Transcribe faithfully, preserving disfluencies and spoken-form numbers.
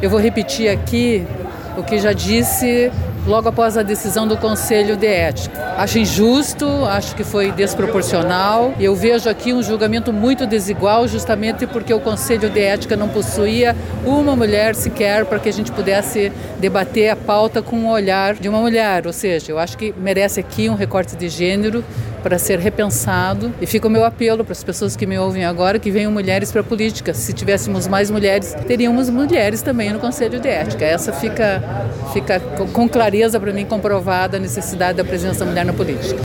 Eu vou repetir aqui o que já disse logo após a decisão do Conselho de Ética. Acho injusto, acho que foi desproporcional. Eu vejo aqui um julgamento muito desigual, justamente porque o Conselho de Ética não possuía uma mulher sequer para que a gente pudesse debater a pauta com o olhar de uma mulher. Ou seja, eu acho que merece aqui um recorte de gênero para ser repensado. E fica o meu apelo para as pessoas que me ouvem agora, que venham mulheres para a política. Se tivéssemos mais mulheres, teríamos mulheres também no Conselho de Ética. Essa fica, fica com clareza para mim comprovada a necessidade da presença da mulher na política.